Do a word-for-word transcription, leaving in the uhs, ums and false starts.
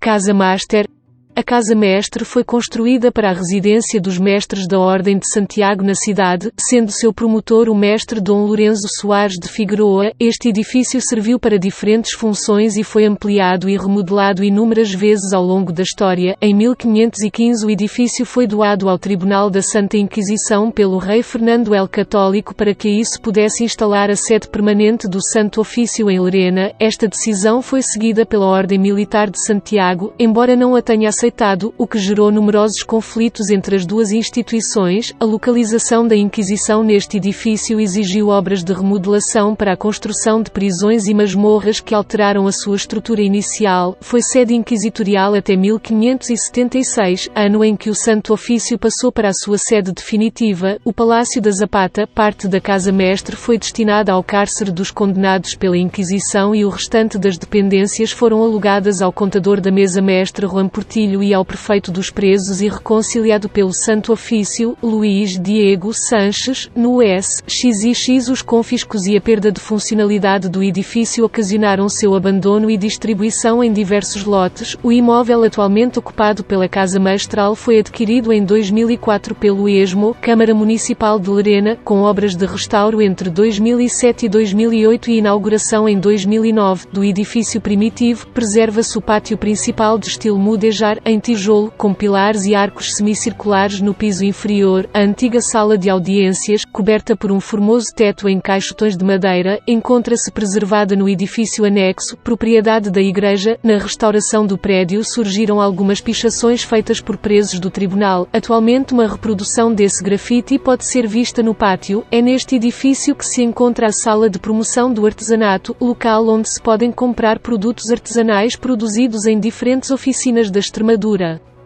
Casa Master. A Casa Mestre foi construída para a residência dos mestres da Ordem de Santiago na cidade, sendo seu promotor o mestre Dom Lourenço Soares de Figueroa. Este edifício serviu para diferentes funções e foi ampliado e remodelado inúmeras vezes ao longo da história. Em mil quinhentos e quinze o edifício foi doado ao Tribunal da Santa Inquisição pelo rei Fernando el Católico para que isso pudesse instalar a sede permanente do Santo Ofício em Lerena. Esta decisão foi seguida pela Ordem Militar de Santiago, embora não a tenha aceitado, o que gerou numerosos conflitos entre as duas instituições. A localização da Inquisição neste edifício exigiu obras de remodelação para a construção de prisões e masmorras que alteraram a sua estrutura inicial. Foi sede inquisitorial até mil quinhentos e setenta e seis, ano em que o Santo Ofício passou para a sua sede definitiva. O Palácio da Zapata, parte da Casa Mestre, foi destinada ao cárcere dos condenados pela Inquisição e o restante das dependências foram alugadas ao contador da Mesa Mestre Juan Portillo e ao prefeito dos presos e reconciliado pelo Santo Ofício, Luís Diego Sanches. No S X I X os confiscos e a perda de funcionalidade do edifício ocasionaram seu abandono e distribuição em diversos lotes. O imóvel atualmente ocupado pela Casa Mestral foi adquirido em dois mil e quatro pelo ESMO, Câmara Municipal de Lerena, com obras de restauro entre dois mil e sete e dois mil e oito e inauguração em dois mil e nove. Do edifício primitivo, preserva-se o pátio principal de estilo mudéjar, em tijolo, com pilares e arcos semicirculares no piso inferior. A antiga sala de audiências, coberta por um formoso teto em caixotões de madeira, encontra-se preservada no edifício anexo, propriedade da igreja. Na restauração do prédio surgiram algumas pichações feitas por presos do tribunal. Atualmente uma reprodução desse grafite pode ser vista no pátio. É neste edifício que se encontra a Sala de Promoção do Artesanato, local onde se podem comprar produtos artesanais produzidos em diferentes oficinas da Extremadura.